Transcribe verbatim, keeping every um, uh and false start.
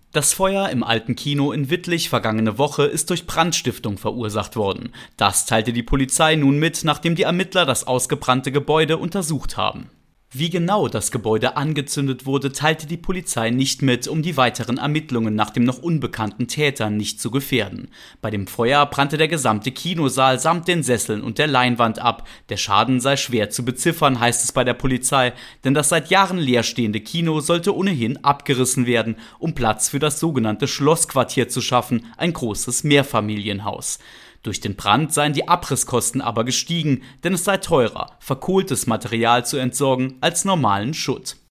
Das Feuer im Alten Kino in Wittlich vergangene Woche ist durch Brandstiftung verursacht worden. Das teilte die Polizei nun mit, nachdem die Ermittler das ausgebrannte Gebäude untersucht haben. Wie genau das Gebäude angezündet wurde, teilte die Polizei nicht mit, um die weiteren Ermittlungen nach dem noch unbekannten Täter nicht zu gefährden. Bei dem Feuer brannte der gesamte Kinosaal samt den Sesseln und der Leinwand ab. Der Schaden sei schwer zu beziffern, heißt es bei der Polizei, denn das seit Jahren leerstehende Kino sollte ohnehin abgerissen werden, um Platz für das sogenannte Schlossquartier zu schaffen, ein großes Mehrfamilienhaus. Durch den Brand seien die Abrisskosten aber gestiegen, denn es sei teurer, verkohltes Material zu entsorgen als normalen Schutt.